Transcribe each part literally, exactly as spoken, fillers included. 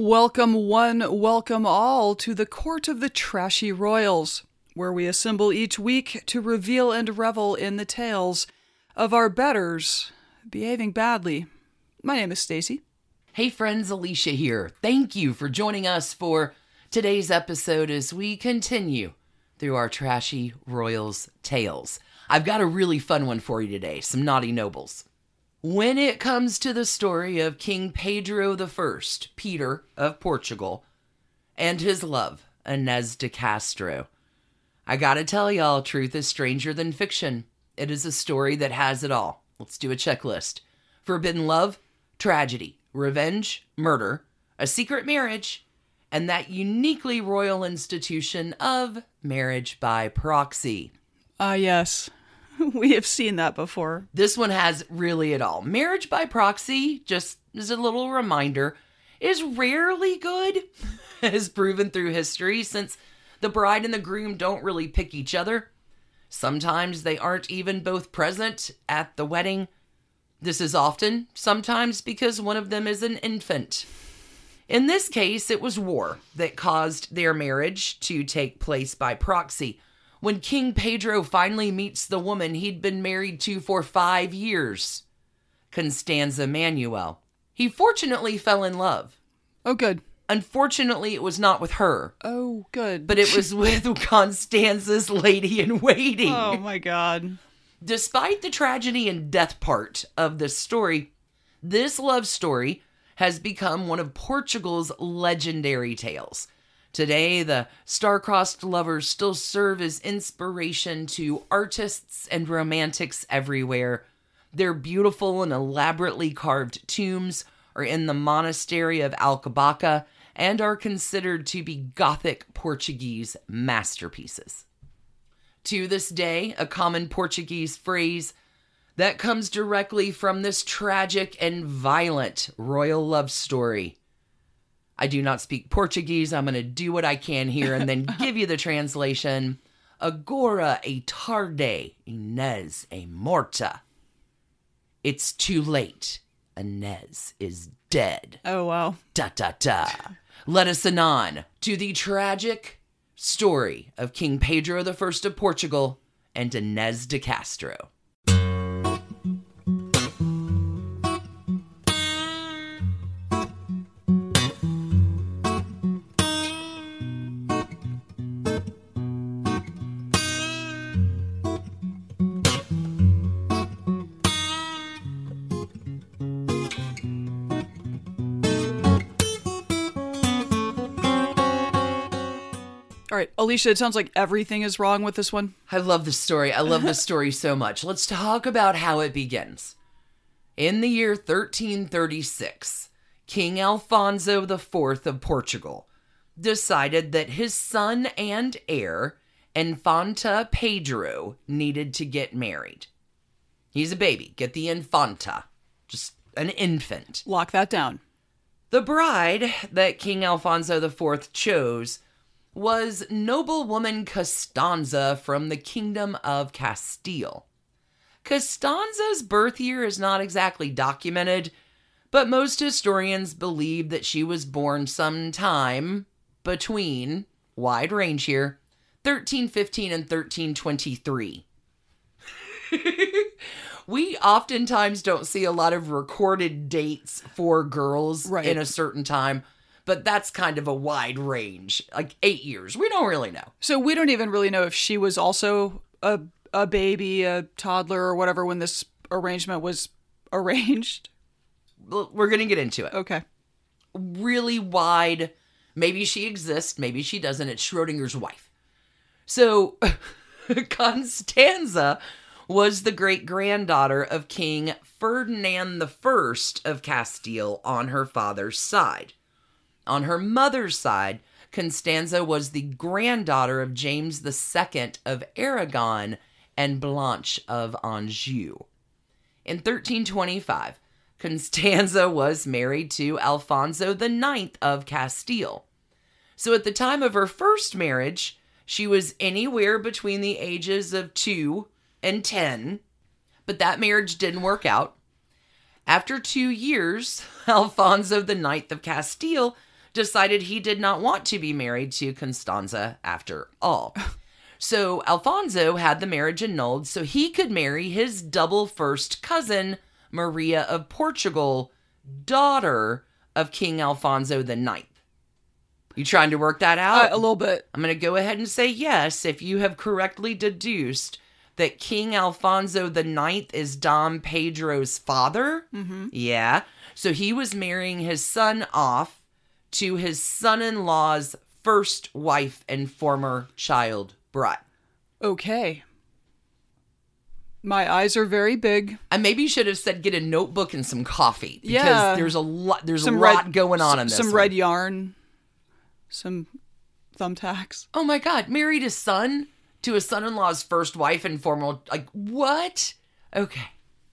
Welcome one, welcome all to the Court of the Trashy Royals, where we assemble each week to reveal and revel in the tales of our betters behaving badly. My name is Stacy. Hey friends, Alicia here. Thank you for joining us for today's episode as we continue through our Trashy Royals tales. I've got a really fun one for you today, some naughty nobles. When it comes to the story of King Pedro the First, Peter of Portugal, and his love, Inez de Castro, I gotta tell y'all, truth is stranger than fiction. It is a story that has it all. Let's do a checklist. Forbidden love, tragedy, revenge, murder, a secret marriage, and that uniquely royal institution of marriage by proxy. Ah, yes. We have seen that before. This one has really it all. Marriage by proxy, just as a little reminder, is rarely good, as proven through history, since the bride and the groom don't really pick each other. Sometimes they aren't even both present at the wedding. This is often, sometimes because one of them is an infant. In this case, it was war that caused their marriage to take place by proxy. When King Pedro finally meets the woman he'd been married to for five years, Constanza Manuel, he fortunately fell in love. Oh, good. Unfortunately, it was not with her. Oh, good. But it was with Constanza's lady-in-waiting. Oh, my God. Despite the tragedy and death part of this story, this love story has become one of Portugal's legendary tales. Today, the star-crossed lovers still serve as inspiration to artists and romantics everywhere. Their beautiful and elaborately carved tombs are in the monastery of Alcobaça and are considered to be Gothic Portuguese masterpieces. To this day, a common Portuguese phrase that comes directly from this tragic and violent royal love story. I do not speak Portuguese. I'm going to do what I can here and then give you the translation. Agora é tarde, Inez é morta. It's too late. Inez is dead. Oh, wow. Da da da. Let us anon to the tragic story of King Pedro the First of Portugal and Inez de Castro. All right, Alicia, it sounds like everything is wrong with this one. I love this story. I love this story so much. Let's talk about how it begins. In the year thirteen thirty-six, King Alfonso the Fourth of Portugal decided that his son and heir, Infanta Pedro, needed to get married. He's a baby. Get the Infanta. Just an infant. Lock that down. The bride that King Alfonso the Fourth chose was noblewoman Costanza from the Kingdom of Castile. Costanza's birth year is not exactly documented, but most historians believe that she was born sometime between, wide range here, thirteen fifteen and thirteen twenty-three. We oftentimes don't see a lot of recorded dates for girls right. in a certain time. But that's kind of a wide range, like eight years. We don't really know. So we don't even really know if she was also a a baby, a toddler, or whatever when this arrangement was arranged. We're going to get into it. Okay. Really wide. Maybe she exists. Maybe she doesn't. It's Schrodinger's wife. So Constanza was the great-granddaughter of King Ferdinand the First of Castile on her father's side. On her mother's side, Constanza was the granddaughter of James the Second of Aragon and Blanche of Anjou. In thirteen twenty-five, Constanza was married to Alfonso the Ninth of Castile. So at the time of her first marriage, she was anywhere between the ages of two and ten, but that marriage didn't work out. After two years, Alfonso the Ninth of Castile decided he did not want to be married to Constanza after all. So Alfonso had the marriage annulled so he could marry his double first cousin, Maria of Portugal, daughter of King Alfonso the Ninth. You trying to work that out? Uh, a little bit. I'm going to go ahead and say yes if you have correctly deduced that King Alfonso the Ninth is Dom Pedro's father. Mm-hmm. Yeah. So he was marrying his son off to his son-in-law's first wife and former child bride. Okay. My eyes are very big. I maybe should have said get a notebook and some coffee because Yeah. there's a lot there's Some a lot red- going on s- in this. Some one. red yarn. Some thumbtacks. Oh my God, married his son to his son-in-law's first wife and former, like, what? Okay.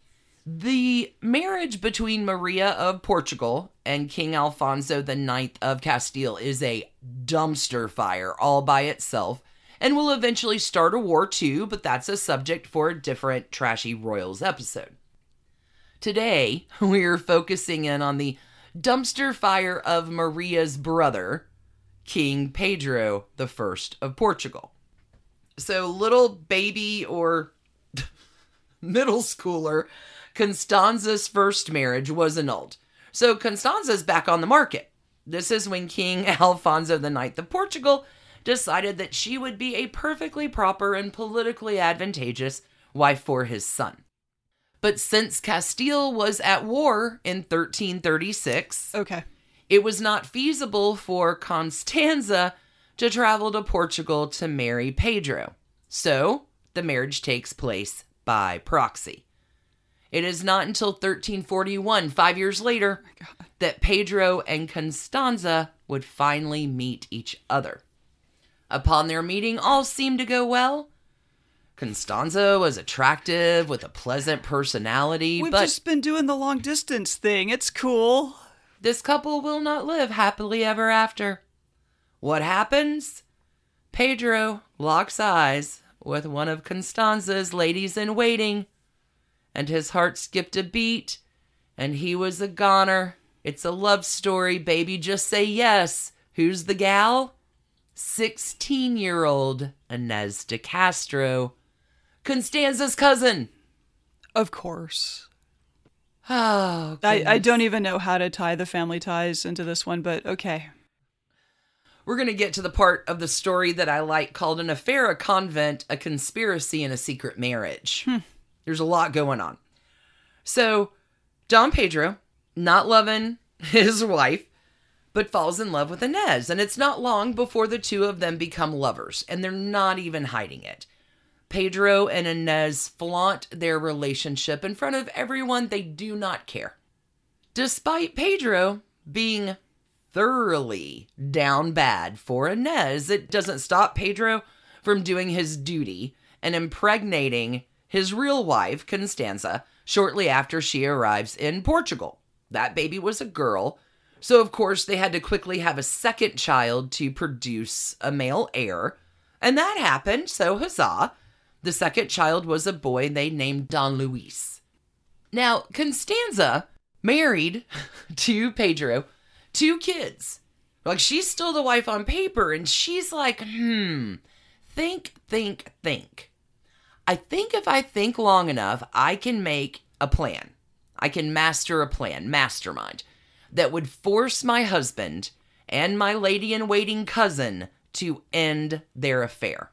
The marriage between Maria of Portugal and King Alfonso the Ninth of Castile is a dumpster fire all by itself and will eventually start a war too, but that's a subject for a different Trashy Royals episode. Today, we're focusing in on the dumpster fire of Maria's brother, King Pedro the First of Portugal. So little baby or middle schooler Constanza's first marriage was annulled. So Constanza's back on the market. This is when King Alfonso the Ninth of Portugal decided that she would be a perfectly proper and politically advantageous wife for his son. But since Castile was at war in thirteen thirty-six, Okay. it was not feasible for Constanza to travel to Portugal to marry Pedro. So, the marriage takes place by proxy. It is not until thirteen forty-one, five years later, that Pedro and Constanza would finally meet each other. Upon their meeting, all seemed to go well. Constanza was attractive with a pleasant personality, We've but just been doing the long distance thing. It's cool. this couple will not live happily ever after. What happens? Pedro locks eyes with one of Constanza's ladies-in-waiting, and his heart skipped a beat, and he was a goner. It's a love story, baby. Just say yes. Who's the gal? sixteen-year-old Inez de Castro, Constanza's cousin. Of course. Oh, I, I goodness. don't even know how to tie the family ties into this one, but okay. We're going to get to the part of the story that I like called An Affair, a Convent, a Conspiracy, and a Secret Marriage. Hmm. There's a lot going on. So, Dom Pedro, not loving his wife, but falls in love with Inez. And it's not long before the two of them become lovers, and they're not even hiding it. Pedro and Inez flaunt their relationship in front of everyone. They do not care. Despite Pedro being thoroughly down bad for Inez, it doesn't stop Pedro from doing his duty and impregnating his real wife, Constanza, shortly after she arrives in Portugal. That baby was a girl, so of course they had to quickly have a second child to produce a male heir, and that happened, so huzzah. The second child was a boy they named Don Luis. Now, Constanza married to Pedro two kids. Like, she's still the wife on paper, and she's like, hmm, think, think, think. I think if I think long enough, I can make a plan. I can master a plan, mastermind, that would force my husband and my lady-in-waiting cousin to end their affair.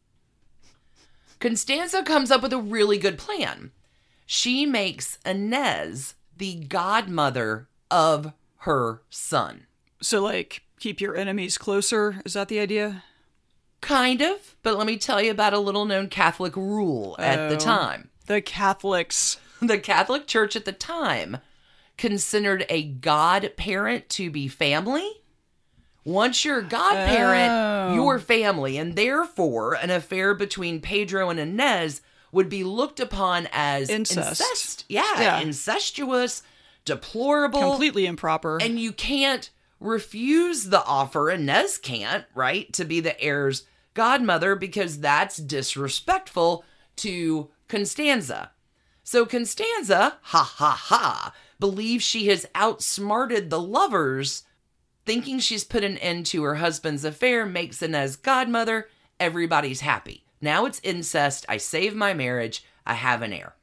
Constanza comes up with a really good plan. She makes Inez the godmother of her son. So, like, keep your enemies closer? Is that the idea? Kind of, but let me tell you about a little-known Catholic rule at the Oh. time. The Catholics. The Catholic Church at the time considered a godparent to be family. Once you're a godparent, Oh. you're family, and therefore an affair between Pedro and Inez would be looked upon as Incest. incest. Yeah, Yeah. incestuous, deplorable. Completely improper. And you can't refuse the offer, Inez can't, right, to be the heir's godmother because that's disrespectful to Constanza. So Constanza, ha ha ha, believes she has outsmarted the lovers thinking she's put an end to her husband's affair makes Inez godmother. Everybody's happy. Now it's incest. I save my marriage. I have an heir.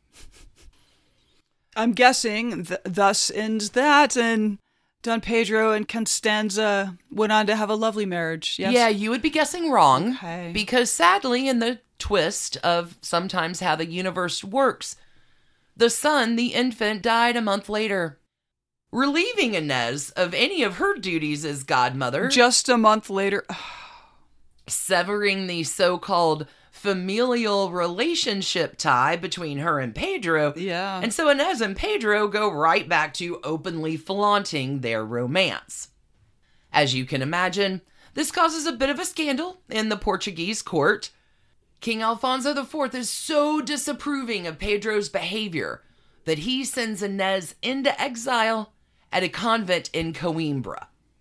I'm guessing th- thus ends that, and Don Pedro and Constanza went on to have a lovely marriage. Yes? Yeah, you would be guessing wrong. Okay. Because sadly, in the twist of sometimes how the universe works, the son, the infant, died a month later, relieving Inez of any of her duties as godmother. Just a month later. Severing the so-called familial relationship tie between her and Pedro. Yeah. And so Inez and Pedro go right back to openly flaunting their romance. As you can imagine, this causes a bit of a scandal in the Portuguese court. King Alfonso the Fourth is so disapproving of Pedro's behavior that he sends Inez into exile at a convent in Coimbra.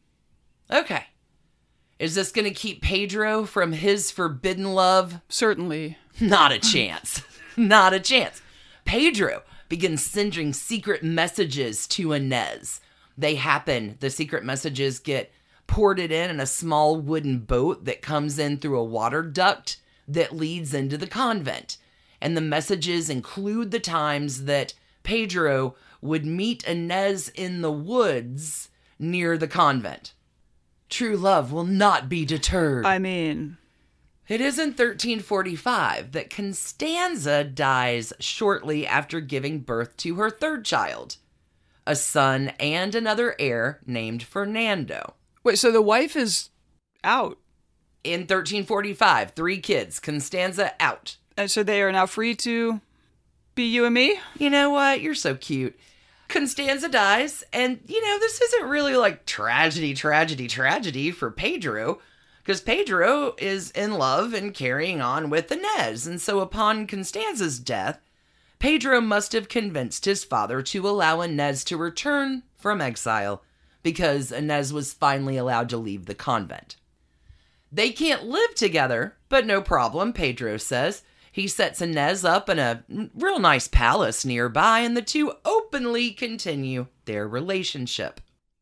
Okay. Is this going to keep Pedro from his forbidden love? Certainly. Not a chance. Not a chance. Pedro begins sending secret messages to Inez. They happen. The secret messages get ported in in a small wooden boat that comes in through a water duct that leads into the convent. And the messages include the times that Pedro would meet Inez in the woods near the convent. True love will not be deterred. I mean... It is in thirteen forty-five that Constanza dies shortly after giving birth to her third child, a son and another heir named Fernando. Wait, so the wife is out? In thirteen forty-five, three kids, Constanza out. And so they are now free to be you and me? You know what? You're so cute. Constanza dies, and, you know, this isn't really like tragedy, tragedy, tragedy for Pedro, because Pedro is in love and carrying on with Inez, and so upon Constanza's death, Pedro must have convinced his father to allow Inez to return from exile, because Inez was finally allowed to leave the convent. They can't live together, but no problem, Pedro says. He sets Inez up in a real nice palace nearby, and the two openly continue their relationship.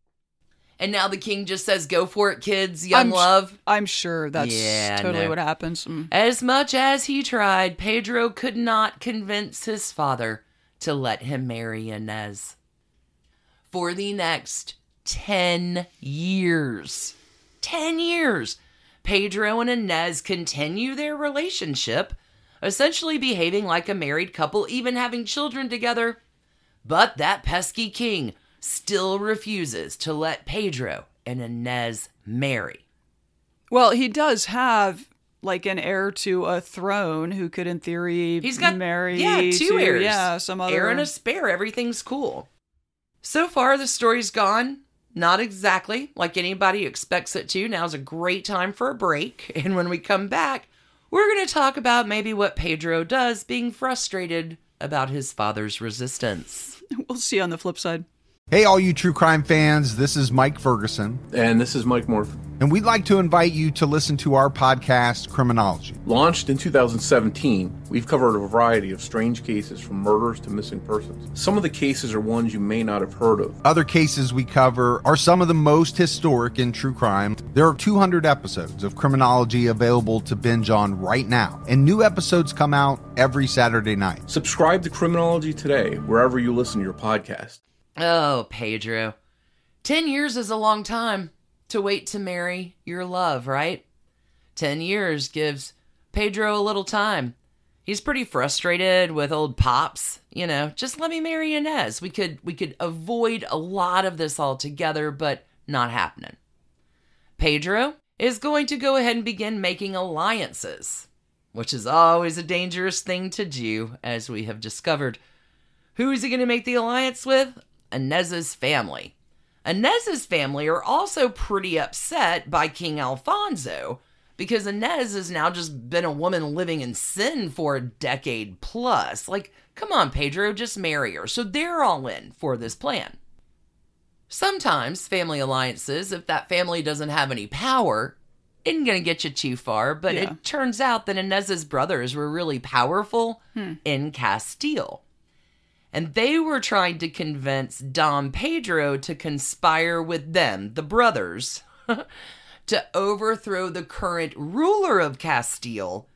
And now the king just says, go for it, kids, young I'm love. Sh- I'm sure that's yeah, totally no. what happens. Mm. As much as he tried, Pedro could not convince his father to let him marry Inez. For the next ten years, ten years, Pedro and Inez continue their relationship, essentially behaving like a married couple, even having children together. But that pesky king still refuses to let Pedro and Inez marry. Well, he does have, like, an heir to a throne who could, in theory, He's got, marry yeah, two to, heirs. Yeah, some other... Heir and a spare. Everything's cool. So far, the story's gone. Not exactly like anybody expects it to. Now's a great time for a break. And when we come back, we're going to talk about maybe what Pedro does being frustrated about his father's resistance. We'll see you on the flip side. Hey, all you true crime fans, this is Mike Ferguson. And this is Mike Morph. And we'd like to invite you to listen to our podcast, Criminology. Launched in two thousand seventeen, we've covered a variety of strange cases from murders to missing persons. Some of the cases are ones you may not have heard of. Other cases we cover are some of the most historic in true crime. There are two hundred episodes of Criminology available to binge on right now, and new episodes come out every Saturday night. Subscribe to Criminology today, wherever you listen to your podcast. Oh, Pedro. Ten years is a long time to wait to marry your love, right? Ten years gives Pedro a little time. He's pretty frustrated with old Pops. You know, just let me marry Inez. We could we could avoid a lot of this altogether, but not happening. Pedro is going to go ahead and begin making alliances, which is always a dangerous thing to do, as we have discovered. Who is he going to make the alliance with? Inez's family. Inez's family are also pretty upset by King Alfonso because Inez has now just been a woman living in sin for a decade plus. Like, come on, Pedro, just marry her. So they're all in for this plan. Sometimes family alliances, if that family doesn't have any power, isn't going to get you too far, but Yeah. it turns out that Inez's brothers were really powerful Hmm. in Castile. And they were trying to convince Dom Pedro to conspire with them, the brothers, to overthrow the current ruler of Castile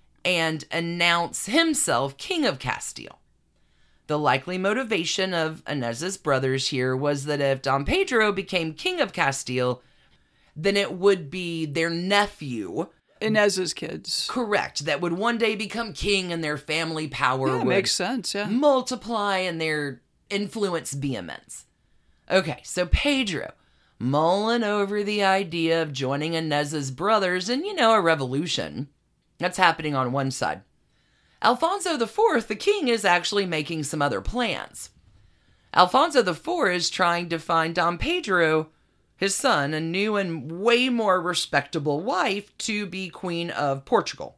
and announce himself king of Castile. The likely motivation of Inez's brothers here was that if Dom Pedro became king of Castile, then it would be their nephew, Inez's kids. correct, that would one day become king and their family power Yeah, would makes sense, yeah. multiply and their influence be immense. Okay, so Pedro, mulling over the idea of joining Inez's brothers in, you know, a revolution. That's happening on one side. Alfonso the Fourth, the king, is actually making some other plans. Alfonso the Fourth is trying to find Dom Pedro, his son, a new and way more respectable wife to be Queen of Portugal.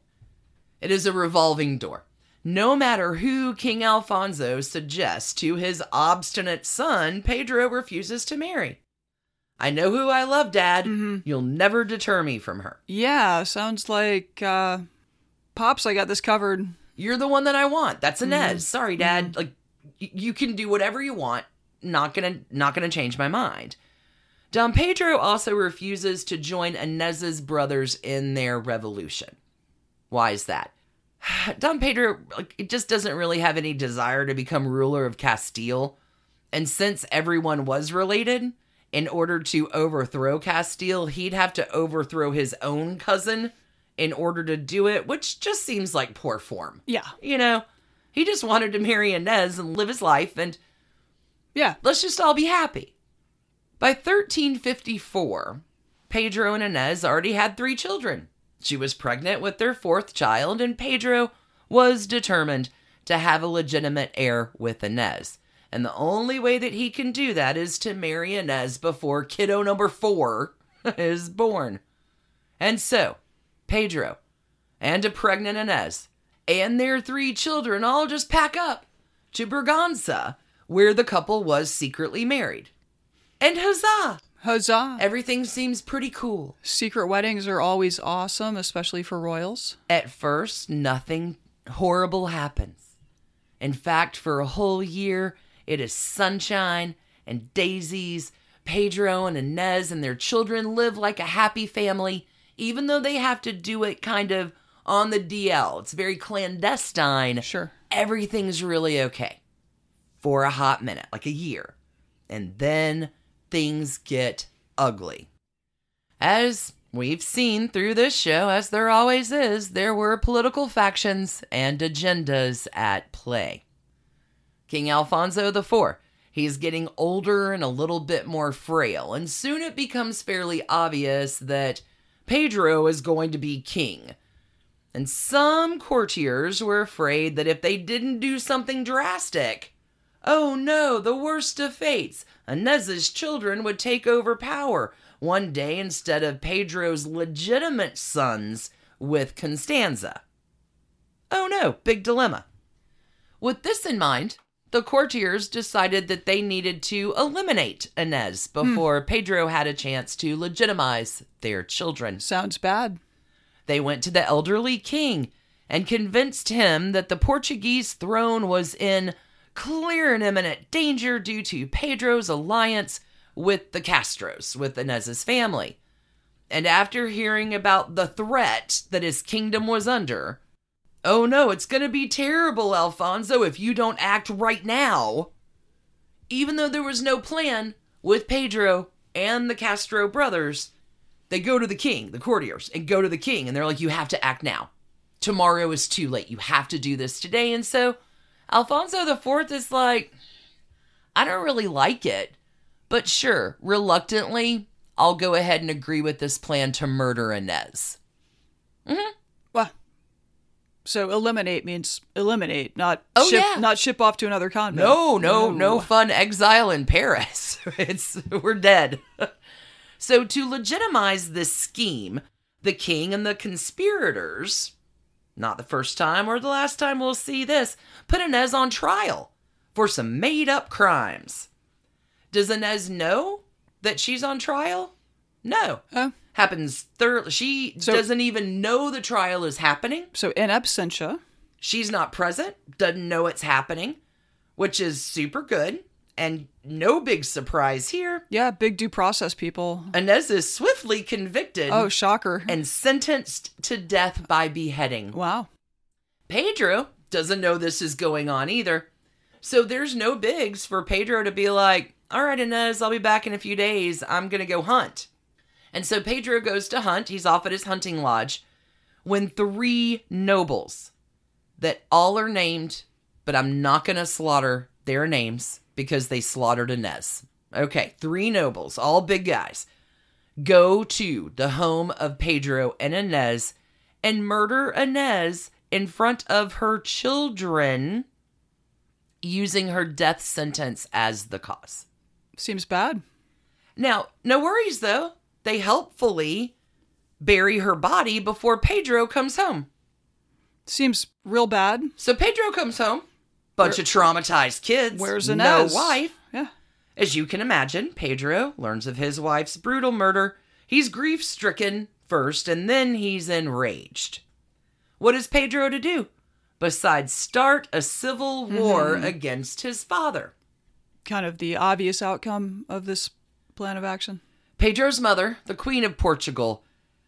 It is a revolving door. No matter who King Alfonso suggests to his obstinate son, Pedro refuses to marry. I know who I love, Dad. Mm-hmm. You'll never deter me from her. Yeah, sounds like, uh, Pops, I got this covered. You're the one that I want. That's Inez. Mm-hmm. Sorry, Dad. Mm-hmm. Like, y- you can do whatever you want. Not gonna, not gonna change my mind. Dom Pedro also refuses to join Inez's brothers in their revolution. Why is that? Dom Pedro, like, it just doesn't really have any desire to become ruler of Castile. And since everyone was related, in order to overthrow Castile, he'd have to overthrow his own cousin in order to do it, which just seems like poor form. Yeah. You know, he just wanted to marry Inez and live his life, and Yeah. let's just all be happy. By thirteen fifty-four, Pedro and Inez already had three children. She was pregnant with their fourth child, and Pedro was determined to have a legitimate heir with Inez. And the only way that he can do that is to marry Inez before kiddo number four is born. And so, Pedro and a pregnant Inez and their three children all just pack up to Braganza, where the couple was secretly married. And huzzah! Huzzah. Everything seems pretty cool. Secret weddings are always awesome, especially for royals. At first, nothing horrible happens. In fact, for a whole year, it is sunshine and daisies. Pedro and Inez and their children live like a happy family, even though they have to do it kind of on the D L. It's very clandestine. Sure. Everything's really okay for a hot minute, like a year. And then things get ugly. As we've seen through this show, as there always is, there were political factions and agendas at play. King Alfonso the Fourth, he's getting older and a little bit more frail, and soon it becomes fairly obvious that Pedro is going to be king. And some courtiers were afraid that if they didn't do something drastic, oh no, the worst of fates, Inez's children would take over power one day instead of Pedro's legitimate sons with Constanza. Oh no, big dilemma. With this in mind, the courtiers decided that they needed to eliminate Inez before hmm. Pedro had a chance to legitimize their children. Sounds bad. They went to the elderly king and convinced him that the Portuguese throne was in clear and imminent danger due to Pedro's alliance with the Castros, with Inez's family. And after hearing about the threat that his kingdom was under, oh no, it's going to be terrible, Alfonso, if you don't act right now. Even though there was no plan with Pedro and the Castro brothers, they go to the king, the courtiers, and go to the king, and they're like, you have to act now. Tomorrow is too late. You have to do this today. And so Alfonso the Fourth is like, I don't really like it, but sure, reluctantly, I'll go ahead and agree with this plan to murder Inez. Mm-hmm. Well, so eliminate means eliminate, not oh, ship, yeah. not ship off to another convent. No, no, Ooh. no fun exile in Paris. It's we're dead. So to legitimize this scheme, the king and the conspirators, not the first time or the last time we'll see this, put Inez on trial for some made-up crimes. Does Inez know that she's on trial? No. Oh. Happens thoroughly. She So- doesn't even know the trial is happening. So in absentia. She's not present, doesn't know it's happening. which is super good. And no big surprise here. Yeah, big due process people. Inez is swiftly convicted. Oh, shocker. And sentenced to death by beheading. Wow. Pedro doesn't know this is going on either. So there's no bigs for Pedro to be like, all right, Inez, I'll be back in a few days. I'm going to go hunt. And so Pedro goes to hunt. He's off at his hunting lodge when three nobles that all are named, but I'm not going to slaughter their names because they slaughtered Inez. Okay, three nobles, all big guys, go to the home of Pedro and Inez and murder Inez in front of her children, using her death sentence as the cause. Seems bad. Now, no worries though. They helpfully bury her body before Pedro comes home. Seems real bad. So Pedro comes home. Bunch Where, of traumatized kids. Where's Inez? No wife. Yeah. As you can imagine, Pedro learns of his wife's brutal murder. He's grief-stricken first, and then he's enraged. What is Pedro to do besides start a civil war mm-hmm. against his father? Kind of the obvious outcome of this plan of action. Pedro's mother, the Queen of Portugal,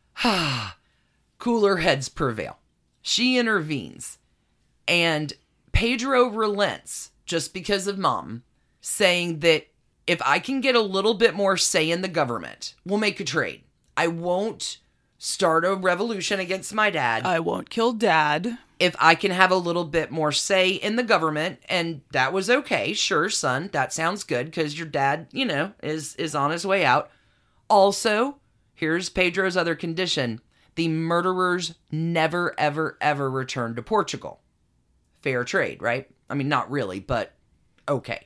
cooler heads prevail. She intervenes, and Pedro relents just because of Mom, saying that if I can get a little bit more say in the government, we'll make a trade. I won't start a revolution against my dad. I won't kill Dad. If I can have a little bit more say in the government, and that was okay. Sure, son, that sounds good because your dad, you know, is, is on his way out. Also, here's Pedro's other condition. The murderers never, ever, ever return to Portugal. Fair trade, right? I mean, not really, but okay.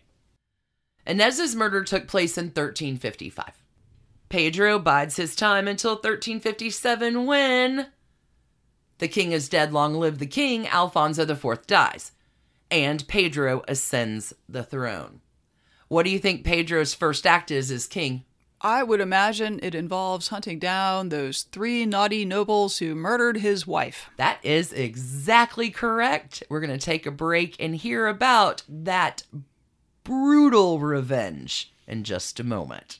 Inez's murder took place in thirteen fifty-five. Pedro bides his time until thirteen fifty-seven when the king is dead, long live the king, Alfonso the Fourth dies, and Pedro ascends the throne. What do you think Pedro's first act is as king? I would imagine it involves hunting down those three naughty nobles who murdered his wife. That is exactly correct. We're going to take a break and hear about that brutal revenge in just a moment.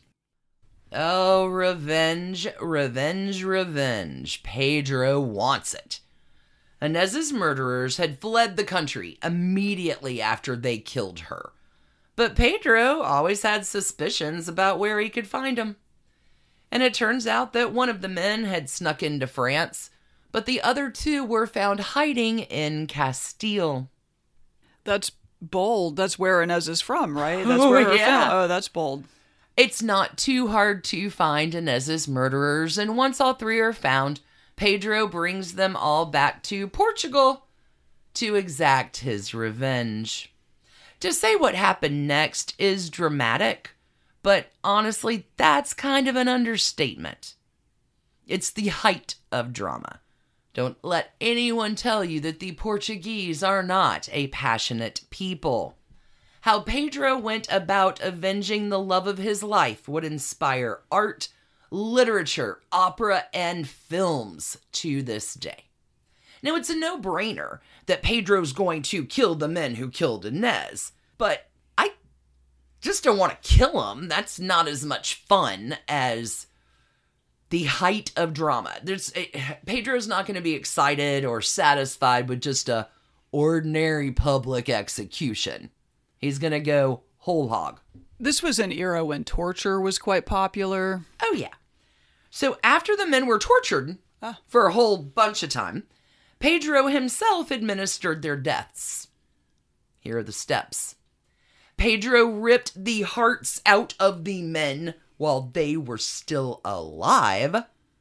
Oh, revenge, revenge, revenge. Pedro wants it. Inez's murderers had fled the country immediately after they killed her. But Pedro always had suspicions about where he could find them. And it turns out that one of the men had snuck into France, but the other two were found hiding in Castile. That's bold. That's where Inez is from, right? That's Oh, where her yeah. fam- Oh, that's bold. It's not too hard to find Inez's murderers, and once all three are found, Pedro brings them all back to Portugal to exact his revenge. To say what happened next is dramatic, but honestly, that's kind of an understatement. It's the height of drama. Don't let anyone tell you that the Portuguese are not a passionate people. How Pedro went about avenging the love of his life would inspire art, literature, opera, and films to this day. Now, it's a no-brainer that Pedro's going to kill the men who killed Inez, but I just don't want to kill him. That's not as much fun as the height of drama. There's Pedro's not going to be excited or satisfied with just a ordinary public execution. He's going to go whole hog. This was an era when torture was quite popular. Oh, yeah. So after the men were tortured ah. for a whole bunch of time, Pedro himself administered their deaths. Here are the steps. Pedro ripped the hearts out of the men while they were still alive.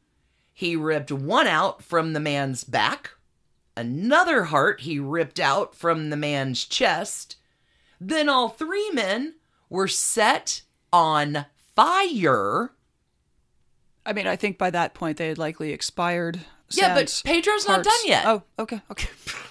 He ripped one out from the man's back. Another heart he ripped out from the man's chest. Then all three men were set on fire. I mean, I think by that point they had likely expired. Yeah, but Pedro's hearts. not done yet. Oh, okay, okay.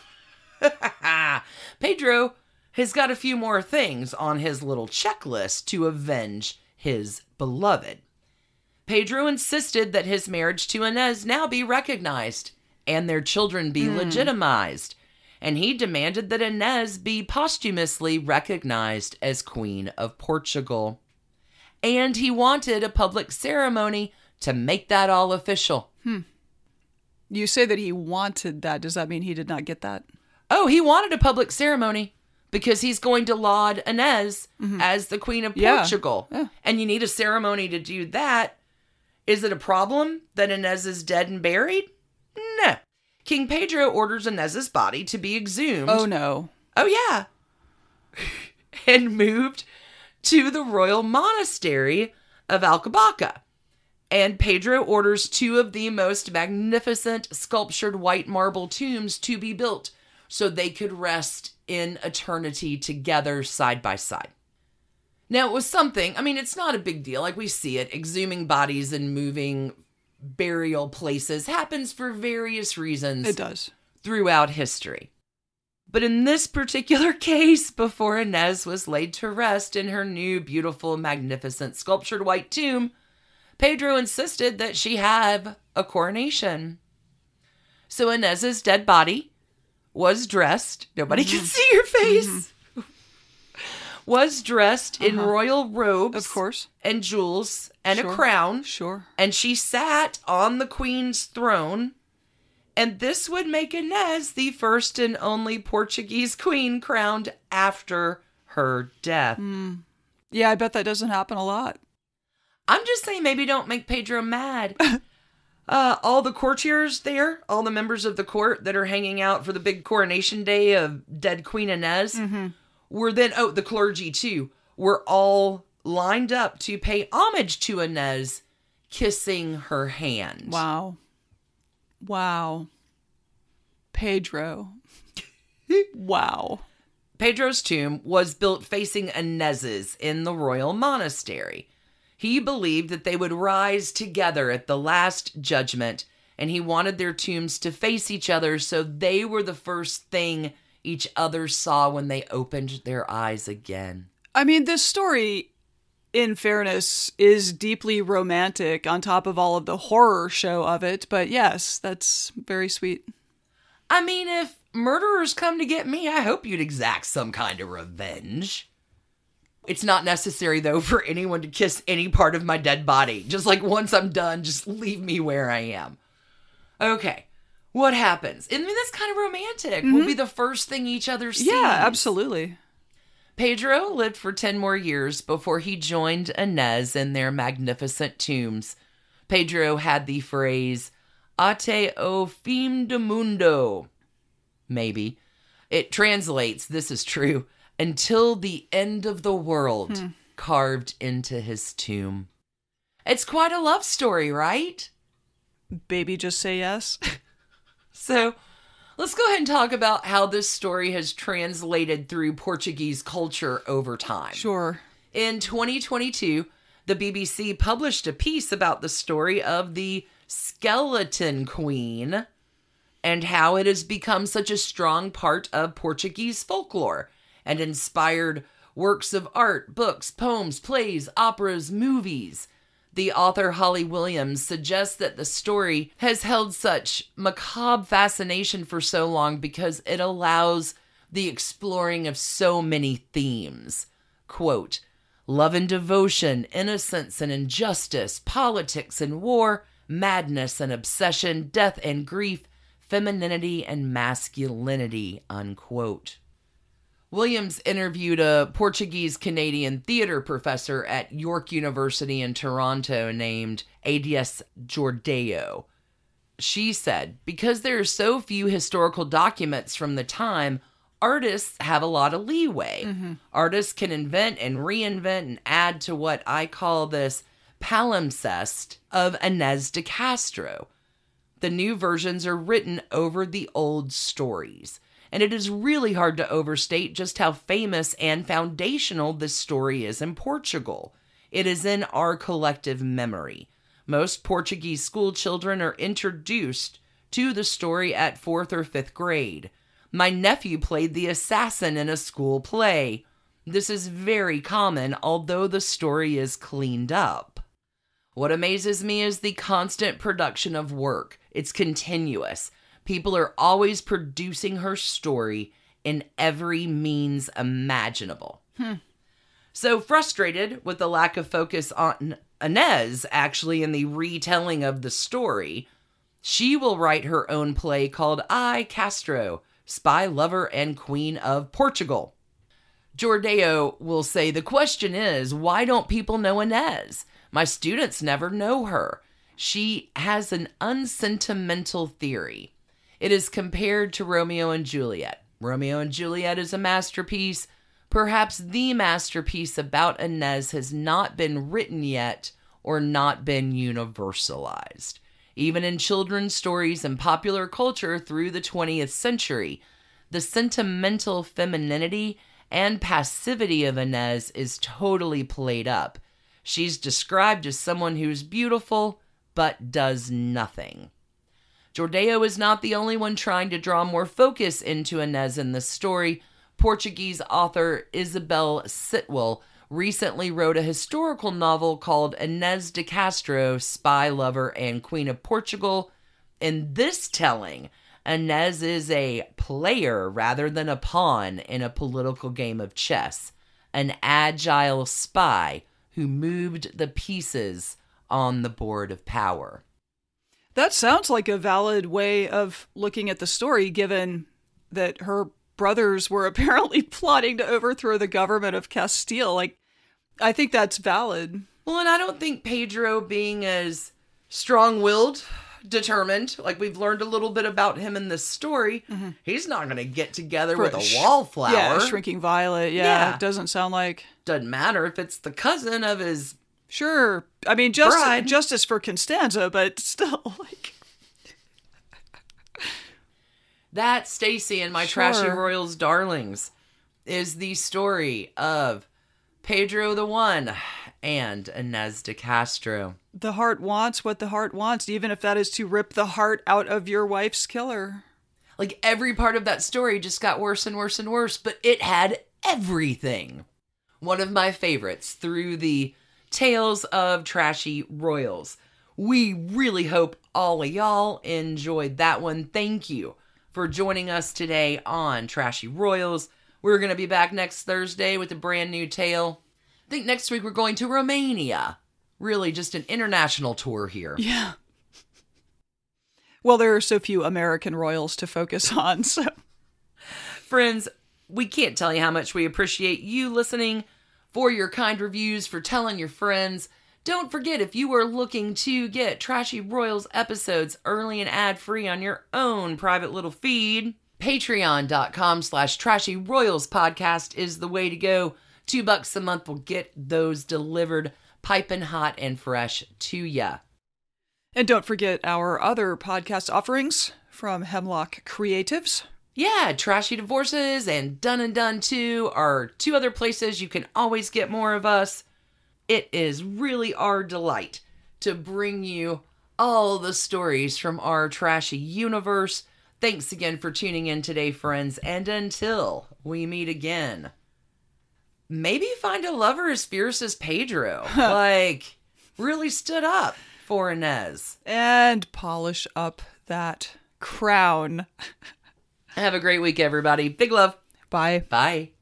Pedro has got a few more things on his little checklist to avenge his beloved. Pedro insisted that his marriage to Inez now be recognized and their children be mm. legitimized. and he demanded that Inez be posthumously recognized as Queen of Portugal. And he wanted a public ceremony to make that all official. Hmm. You say that he wanted that. Does that mean he did not get that? Oh, he wanted a public ceremony because he's going to laud Inez mm-hmm. as the Queen of yeah. Portugal. Yeah. And you need a ceremony to do that. Is it a problem that Inez is dead and buried? No. King Pedro orders Inez's body to be exhumed. Oh, no. Oh, yeah. And moved to the royal monastery of Alcobaça. And Pedro orders two of the most magnificent sculptured white marble tombs to be built so they could rest in eternity together side by side. Now, it was something, I mean, it's not a big deal. Like, we see it, exhuming bodies and moving burial places happens for various reasons. It does. Throughout history. But in this particular case, before Inez was laid to rest in her new, beautiful, magnificent sculptured white tomb, Pedro insisted that she have a coronation. So Inez's dead body was dressed. Nobody mm-hmm. can see your face. Mm-hmm. Was dressed uh-huh. in royal robes. Of course. And jewels and sure. a crown. Sure. And she sat on the queen's throne. And this would make Inez the first and only Portuguese queen crowned after her death. Mm. Yeah, I bet that doesn't happen a lot. I'm just saying maybe don't make Pedro mad. uh, all the courtiers there, all the members of the court that are hanging out for the big coronation day of dead Queen Inez, mm-hmm. were then, oh, the clergy too, were all lined up to pay homage to Inez, kissing her hand. Wow. Wow. Pedro. Wow. Pedro's tomb was built facing Inez's in the royal monastery. He believed that they would rise together at the last judgment, and he wanted their tombs to face each other so they were the first thing each other saw when they opened their eyes again. I mean, this story, in fairness, is deeply romantic on top of all of the horror show of it, but yes, that's very sweet. I mean, if murderers come to get me, I hope you'd exact some kind of revenge. It's not necessary, though, for anyone to kiss any part of my dead body. Just like once I'm done, just leave me where I am. Okay, what happens? I mean, that's kind of romantic. Mm-hmm. We'll be the first thing each other sees. Yeah, absolutely. Pedro lived for ten more years before he joined Inez in their magnificent tombs. Pedro had the phrase, "Ate o fim do mundo." Maybe. It translates, this is true, until the end of the world, hmm. carved into his tomb. It's quite a love story, right? Baby, just say yes. So, let's go ahead and talk about how this story has translated through Portuguese culture over time. Sure. In twenty twenty-two, the B B C published a piece about the story of the Skeleton Queen and how it has become such a strong part of Portuguese folklore and inspired works of art, books, poems, plays, operas, movies. The author Holly Williams suggests that the story has held such macabre fascination for so long because it allows the exploring of so many themes. Quote, love and devotion, innocence and injustice, politics and war, madness and obsession, death and grief, femininity and masculinity, unquote. Williams interviewed a Portuguese-Canadian theater professor at York University in Toronto named Adias Jordeo. She said, because there are so few historical documents from the time, artists have a lot of leeway. Mm-hmm. Artists can invent and reinvent and add to what I call this palimpsest of Inez de Castro. The new versions are written over the old stories. And it is really hard to overstate just how famous and foundational this story is in Portugal. It is in our collective memory. Most Portuguese school children are introduced to the story at fourth or fifth grade. My nephew played the assassin in a school play. This is very common, although the story is cleaned up. What amazes me is the constant production of work. It's continuous. People are always producing her story in every means imaginable. Hmm. So frustrated with the lack of focus on Inez, actually, in the retelling of the story, she will write her own play called I, Castro, Spy, Lover, and Queen of Portugal. Jordao will say, the question is, why don't people know Inez? My students never know her. She has an unsentimental theory. It is compared to Romeo and Juliet. Romeo and Juliet is a masterpiece. Perhaps the masterpiece about Inez has not been written yet or not been universalized. Even in children's stories and popular culture through the twentieth century, the sentimental femininity and passivity of Inez is totally played up. She's described as someone who's beautiful, but does nothing. Jordao is not the only one trying to draw more focus into Inez in this story. Portuguese author Isabel Sitwell recently wrote a historical novel called Inez de Castro, Spy, Lover, and Queen of Portugal. In this telling, Inez is a player rather than a pawn in a political game of chess, an agile spy who moved the pieces on the board of power. That sounds like a valid way of looking at the story, given that her brothers were apparently plotting to overthrow the government of Castile. Like, I think that's valid. Well, and I don't think Pedro being as strong-willed, determined, like we've learned a little bit about him in this story, mm-hmm. he's not going to get together For with a sh- wallflower. Yeah, shrinking violet. Yeah, Yeah. It doesn't sound like... Doesn't matter if it's the cousin of his... Sure. I mean, just, bride. justice for Constanza, but still, like... That, Stacy, and my Sure. Trashy Royals darlings, is the story of Pedro the One and Inez de Castro. The heart wants what the heart wants, even if that is to rip the heart out of your wife's killer. Like, every part of that story just got worse and worse and worse, but it had everything. One of my favorites through the Tales of Trashy Royals. We really hope all of y'all enjoyed that one. Thank you for joining us today on Trashy Royals. We're going to be back next Thursday with a brand new tale. I think next week we're going to Romania. Really just an international tour here. Yeah. Well, there are so few American royals to focus on, so... Friends, we can't tell you how much we appreciate you listening, for your kind reviews, for telling your friends. Don't forget, if you are looking to get Trashy Royals episodes early and ad-free on your own private little feed, patreon.com slash Trashy Royals podcast is the way to go. Two bucks a month will get those delivered piping hot and fresh to ya. And don't forget our other podcast offerings from Hemlock Creatives. Yeah, Trashy Divorces and Done and Done two are two other places you can always get more of us. It is really our delight to bring you all the stories from our trashy universe. Thanks again for tuning in today, friends, and until we meet again, maybe find a lover as fierce as Pedro. Like, really stood up for Inez. And polish up that crown. Have a great week, everybody. Big love. Bye. Bye.